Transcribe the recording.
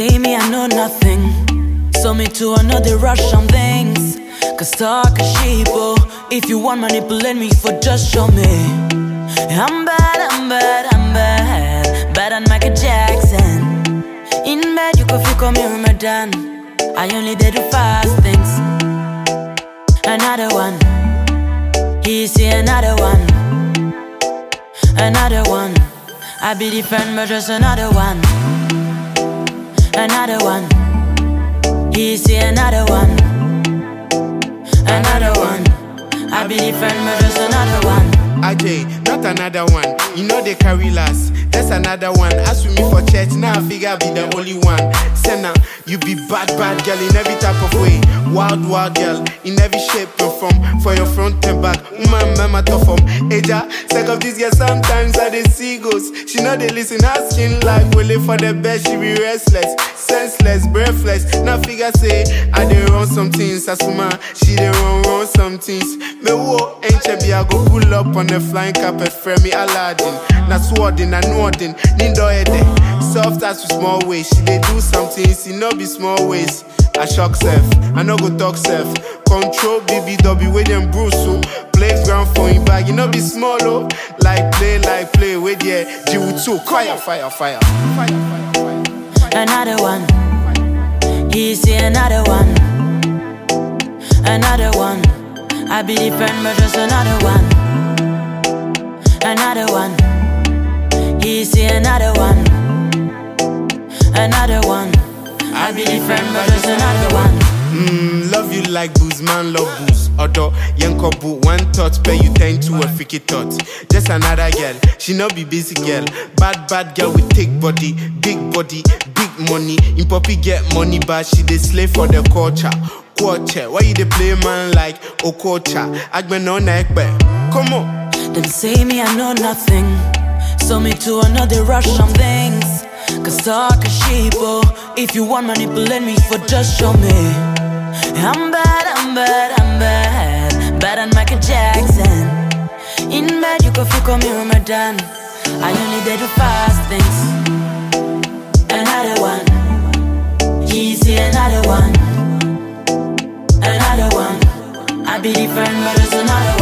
say me I know nothing, so me too I know they rush on things. Cause talk a sheep, oh. If you want manipulate me for just show me. I'm bad, bad than Michael Jackson. In bed you could feel come here Ramadan. I only did the fast things. Another one, he's here another one. Another one, I be different but just another one. Another one, he's here another one. Another one, I be different but just another one. AJ, not another one. You know they carry last. That's another one. Ask with me for church, now I figure I be the only one. Senna, you be bad girl in every type of way. Wild girl in every shape and form. For your front and back, mama tough from. Eja, sick of this girl sometimes I dey see ghosts. She know they listen, asking like will for the best. She be restless, senseless, breathless. Now figure say I dey run some things. Asuma, she dey run some things. Me wo ain't be I go pull up on the flying carpet, friend me Aladdin. Na swordin, I nodding, nindo ede. Soft as with small ways, she dey do some things, it no be small ways. I shock self, I no go talk self. Control BBW with them Bruce, so playground for him bag, you no be small oh. Like play, with yeah, Jiwutsu, fire. Another one, he's here another one. Another one, I be different but just another one. Another one, he's here another one. Another one, I be different but just another one. Love you like booze, man, love booze. Odo, yanko boo, one thought, pay you 10 to a freaky thought. Just another girl, she no be basic girl. Bad girl with thick body, big money. In poppy get money, but she dey slave for the culture. Why you dey play man like Okocha? Agben no nekbe, come on. Them say me I know nothing, so me too I know they rush on things. Cause talk a sheep, oh. If you want manipulate me for just show me. I'm bad than Michael Jackson. In bed you could feel come here Ramadan. I only did the fast things. Another one, he's here another one. Another one, I be different but there's another one.